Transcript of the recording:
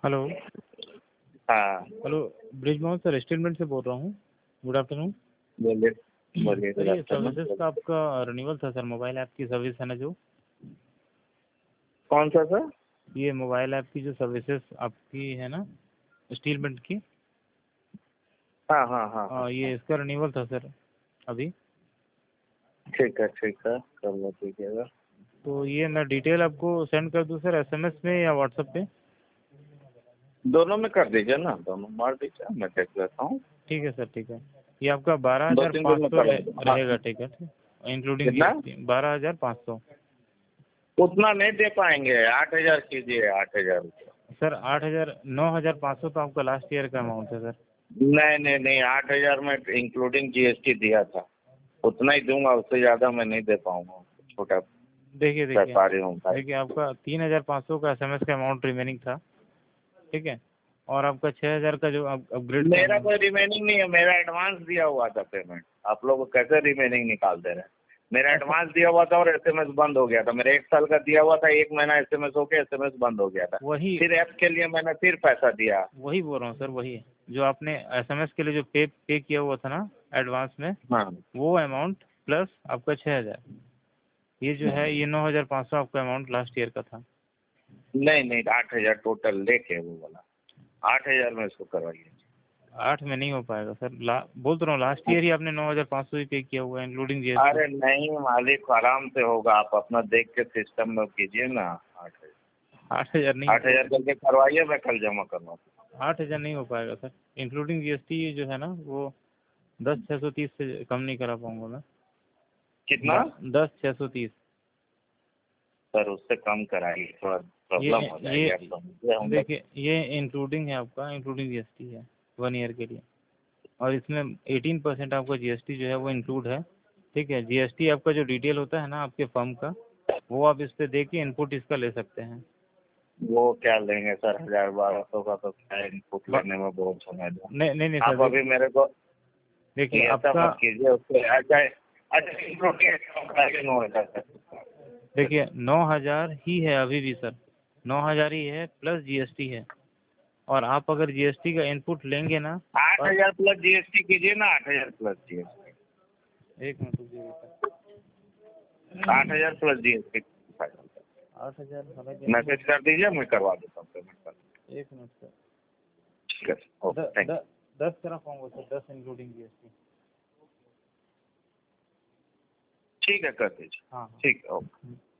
Hello. हाँ hello, Brijmohan sir, statement से बोल रहा हूँ। Good afternoon. बोलिए बोलिए। सर, गुड ये आफ्टरनून। सर्विसेज का आपका रिन्यूअल था सर, मोबाइल ऐप की सर्विस है ना जो, कौन सा सर? ये मोबाइल ऐप की जो सर्विसेज आपकी है ना, स्टीलमेंट की। हाँ हाँ हाँ हाँ ये इसका रिन्यूअल था सर अभी। ठीक है कर लो दीजिएगा। तो ये मैं डिटेल आपको सेंड कर दूँ सर, एसएमएस में या व्हाट्सएप पे? दोनों में कर दीजिए ना, दोनों मार दीजिए, मैं देख लेता हूँ। ठीक है सर, ठीक है। ये आपका बारह दो हजार तीन दिन पाँच में सौ करवा दूँ। हाँ, रहेगा, ठीक है, इंक्लूडिंग कितना? जीएसटी 12,500। उतना नहीं दे पाएंगे, 8,000 कीजिए, 8,000 रुपये। सर 8,000, 9,500 तो आपका लास्ट ईयर का अमाउंट है सर। नहीं नहीं नहीं, 8,000 में इंक्लूडिंग जीएसटी दिया था, उतना ही दूंगा, उससे ज़्यादा मैं नहीं दे पाऊंगा। छोटा देखिए देखिए व्यापारी हूँ भाई। देखिए, आपका 3,500 का एसएमएस का अमाउंट रिमेनिंग था, ठीक है। और आपका 6,000 का जो अपग्रेड का मेरा amount- कोई रिमेनिंग नहीं है, मेरा एडवांस दिया हुआ था पेमेंट। आप लोग कैसे रिमेनिंग निकाल दे रहे हैं? मेरा एडवांस दिया हुआ था और एसएमएस बंद हो गया था। मेरा 1 साल का दिया हुआ था, 1 महीना एसएमएस हो गया, एसएमएस बंद हो गया था। वही फिर ऐप के लिए मैंने फिर पैसा दिया। वही बोल रहा हूँ सर, वही जो आपने एसएमएस के लिए जो पे किया हुआ था ना एडवांस में, हाँ। वो अमाउंट प्लस आपका 6,000, ये जो है ये 9,500 आपका अमाउंट लास्ट ईयर का था। नहीं नहीं, 8,000 टोटल लेके वो वाला, 8,000 में इसको करवाइए। 8 में नहीं हो पाएगा सर, बोल तो रहा हूँ, लास्ट ईयर ही आपने 9,500 ही पे किया हुआ है इंक्लूडिंग जीएसटी। अरे नहीं मालिक, आराम से होगा, आप अपना देख के सिस्टम में कीजिए ना। 8,000 8,000 नहीं, 8,000 करके करवाइए, मैं कल जमा करवा दूँ। 8,000 नहीं हो पाएगा सर, इंक्लूडिंग जीएसटी जो है ना वो 10,630 से कम नहीं करा पाऊंगा मैं। कितना? 10,630। सर उससे कम कराइए, थोड़ा प्रॉब्लम हो जाएगी ये आपको। हम लोग देखिए, ये इंक्लूडिंग है आपका, इंक्लूडिंग जीएसटी है 1 ईयर के लिए, और इसमें 18% आपका जीएसटी जो है वो इंक्लूड है, ठीक है। जीएसटी आपका जो डिटेल होता है ना आपके फर्म का, वो आप इस पे दे के इनपुट इसका ले सकते हैं। वो क्या लेंगे सर, 1,000-1,200 का तो क्या इनपुट लेने में बहुत समय दो। नहीं नहीं नहीं आप सर, अभी मेरे को देखिए ऐसा आपका, मत कीजिए, उससे अच्छा अच्छा इनपुट के कम कराइए 9,000 तक। देखिए 9,000 ही है अभी भी सर, 9,000 ही है प्लस जीएसटी है। और आप अगर जीएसटी का इनपुट लेंगे ना, और 8,000 प्लस जीएसटी कीजिए ना, 8,000 प्लस जीएसटी। एक मिनट रुकिए सर, 8,000 प्लस जीएसटी। 8,000 हालांकि मैसेज कर दीजिए, मैं करवा देता हूँ पेमेंट कर। एक मिनट सर, ठीक है, ओके, थैंक यू। 10 करा पाऊंगा सर, 10 इंक्लूडिंग जीएसटी। ठीक है, कर दीजिए। हाँ हाँ। ठीक है, ओके।